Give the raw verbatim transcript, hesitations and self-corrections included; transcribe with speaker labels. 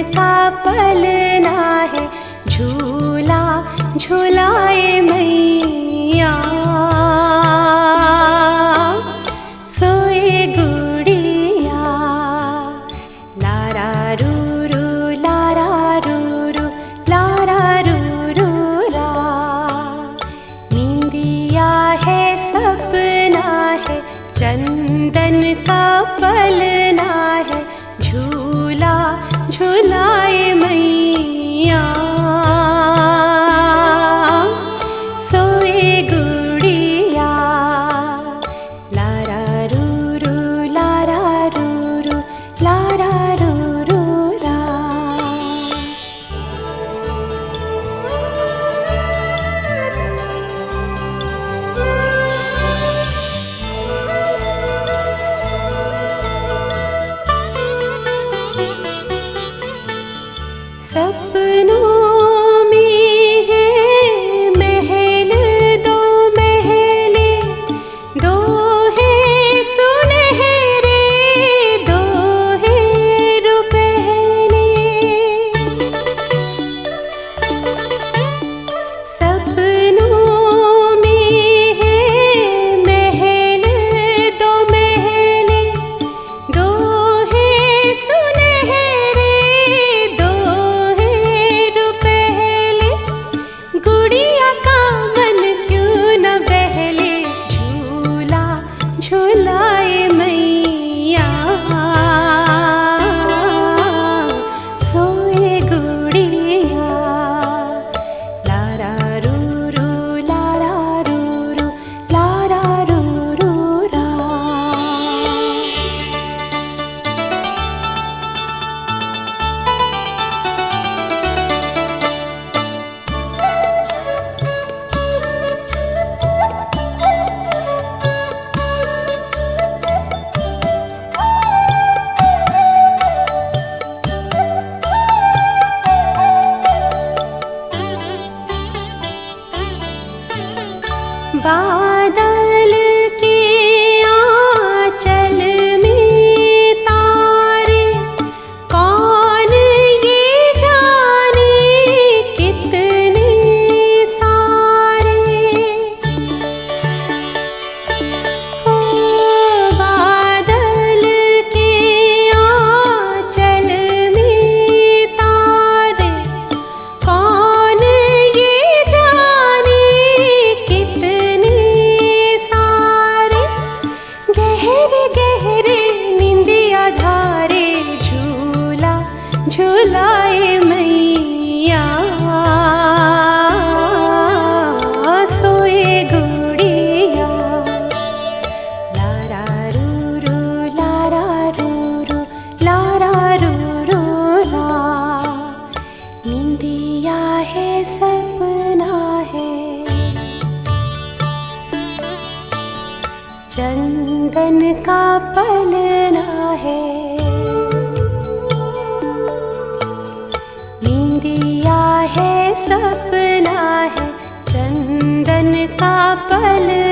Speaker 1: का पलना है, झूला झूलाए मैया। सोए गुड़िया लारा रू रू लारा रू रू लारा रू रू रा। नींदिया है सपना है, चंदन का पलना है, झूला झूलाए मैया। सोए गुड़िया लारा रू रू लारा रू रू लारा रू रू रा। सपनों में है महल दो महले, दो है सुनहरे दो है रुपहले। सपनों में है महल दो महले, दो है सुनहरे दो गुड़िया का मन क्यों न बहले, झूला झूलाए मैया। सोए गुड़िया लारा रू रू लारा रू रू लारा रू रू रा। बादल के आंचल में तारे, कौन ये जाने कितने सारे। ओ बादल के आंचल में तारे, कौन ये जाने कितने सारे। गहरे गहरे निंदिया धारे, झूला झूलाए मैया। सोए गुड़िया लारा रू रू लारा रू रू लारा रू रू रा। निंदिया है सपना है, चंदन का पलना है। नींदिया है सपना है, चंदन का पलना